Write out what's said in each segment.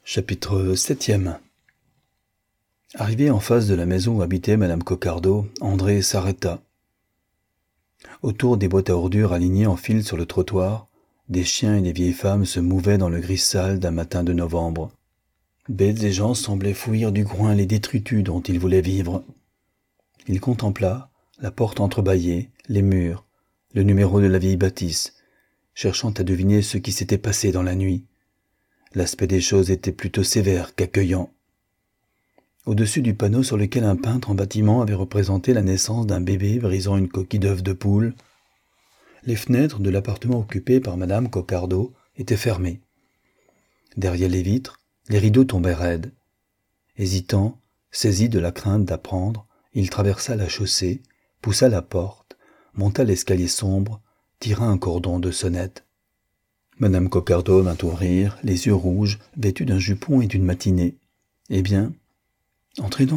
Chapitre 7. Arrivé en face de la maison où habitait Madame Coquardeau, André s'arrêta. Autour des boîtes à ordures alignées en file sur le trottoir, des chiens et des vieilles femmes se mouvaient dans le gris sale d'un matin de novembre. Bêtes et gens semblaient fouiller du groin les détritus dont ils voulaient vivre. Il contempla la porte entrebâillée, les murs, le numéro de la vieille bâtisse, cherchant à deviner ce qui s'était passé dans la nuit. L'aspect des choses était plutôt sévère qu'accueillant. Au-dessus du panneau sur lequel un peintre en bâtiment avait représenté la naissance d'un bébé brisant une coquille d'œuf de poule, les fenêtres de l'appartement occupé par Madame Coquardeau étaient fermées. Derrière les vitres, les rideaux tombaient raides. Hésitant, saisi de la crainte d'apprendre, il traversa la chaussée, poussa la porte, monta l'escalier sombre, tira un cordon de sonnette. Madame Coquardeau vint ouvrir, les yeux rouges, vêtue d'un jupon et d'une matinée. « Eh bien, entrez donc. »«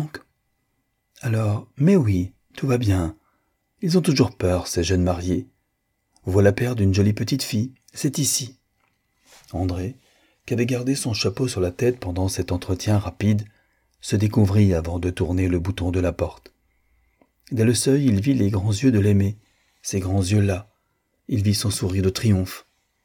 Alors, mais oui, tout va bien. Ils ont toujours peur, ces jeunes mariés. Voilà père d'une jolie petite fille, c'est ici. » André, qui avait gardé son chapeau sur la tête pendant cet entretien rapide, se découvrit avant de tourner le bouton de la porte. Dès le seuil, il vit les grands yeux de l'aimé, ces grands yeux-là. Il vit son sourire de triomphe.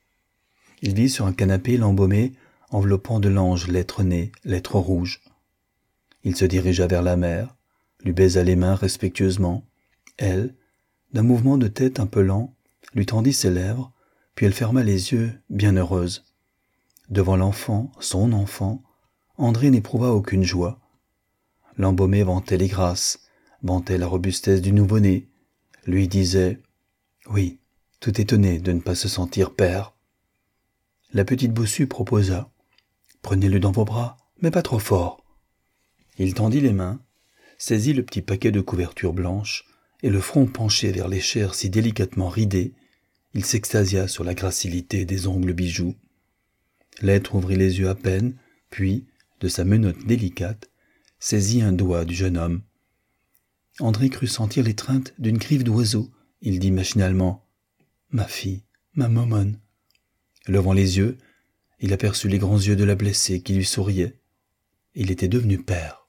Il vit sur un canapé l'embaumé, enveloppant de l'ange lettres nées, lettres rouges. Il se dirigea vers la mère, lui baisa les mains respectueusement. Elle, d'un mouvement de tête un peu lent, lui tendit ses lèvres, puis elle ferma les yeux, bien heureuse. Devant l'enfant, son enfant, André n'éprouva aucune joie. L'embaumé vantait les grâces, vantait la robustesse du nouveau-né, lui disait « Oui, tout étonné de ne pas se sentir père. » La petite bossue proposa « Prenez-le dans vos bras, mais pas trop fort. » Il tendit les mains, saisit le petit paquet de couverture blanche, et le front penché vers les chairs si délicatement ridées, il s'extasia sur la gracilité des ongles bijoux. L'être ouvrit les yeux à peine, puis, de sa menotte délicate, saisit un doigt du jeune homme. André crut sentir l'étreinte d'une griffe d'oiseau. Il dit machinalement « Ma fille, ma momone ». Levant les yeux, il aperçut les grands yeux de la blessée qui lui souriaient. Il était devenu père.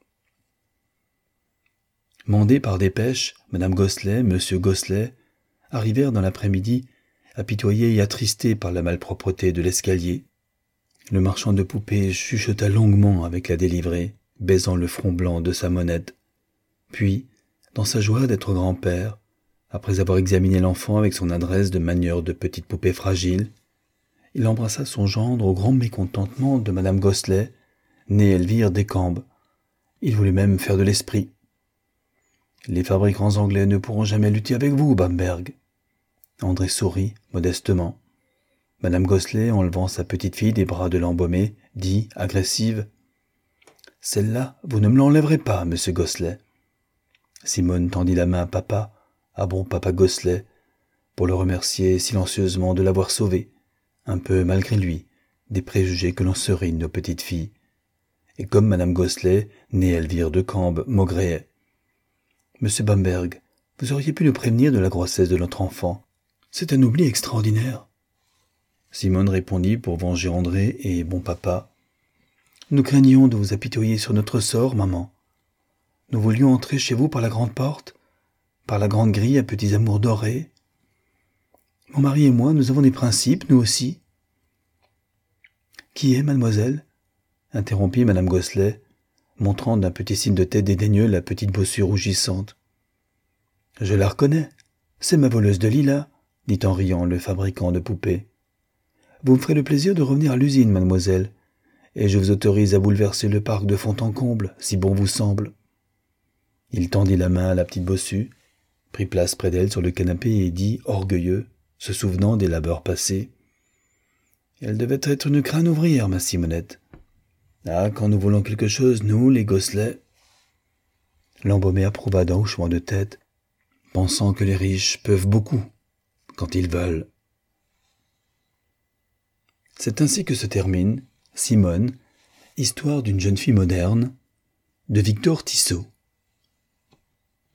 Mandés par dépêche, Madame Gosselet, Monsieur Gosselet arrivèrent dans l'après-midi, apitoyés et attristés par la malpropreté de l'escalier. Le marchand de poupées chuchota longuement avec la délivrée, baisant le front blanc de sa monette. Puis, dans sa joie d'être grand-père, après avoir examiné l'enfant avec son adresse de manieur de petite poupée fragile, il embrassa son gendre au grand mécontentement de Madame Gosselet, née Elvire Descambes. Il voulut même faire de l'esprit. « Les fabricants anglais ne pourront jamais lutter avec vous, Bamberg. » André sourit modestement. Madame Gosselet, enlevant sa petite fille des bras de l'embaumé, dit, agressive, « Celle-là, vous ne me l'enlèverez pas, monsieur Gosselet. » Simone tendit la main à bon papa Gosselet, pour le remercier silencieusement de l'avoir sauvé, un peu malgré lui, des préjugés que l'on serine nos petites filles. Et comme Madame Gosselet, née Elvire Descambes, maugréait. « Monsieur Bamberg, vous auriez pu nous prévenir de la grossesse de notre enfant. C'est un oubli extraordinaire. » Simone répondit pour venger André et bon papa. « Nous craignions de vous apitoyer sur notre sort, maman. Nous voulions entrer chez vous par la grande porte, par la grande grille à petits amours dorés. Mon mari et moi, nous avons des principes, nous aussi. »« Qui est, mademoiselle ?» interrompit Madame Gosselet, montrant d'un petit signe de tête dédaigneux la petite bossue rougissante. « Je la reconnais, c'est ma voleuse de lilas, » dit en riant le fabricant de poupées. « Vous me ferez le plaisir de revenir à l'usine, mademoiselle, et je vous autorise à bouleverser le parc de fond en comble, si bon vous semble. » Il tendit la main à la petite bossue, prit place près d'elle sur le canapé et dit, orgueilleux, se souvenant des labeurs passés, « Elle devait être une crâne ouvrière, ma Simonette. Ah, quand nous voulons quelque chose, nous, les Gosselet. » L'embaumé approuva d'un hochement de tête, pensant que les riches peuvent beaucoup, quand ils veulent. C'est ainsi que se termine Simone, histoire d'une jeune fille moderne, de Victor Tissot.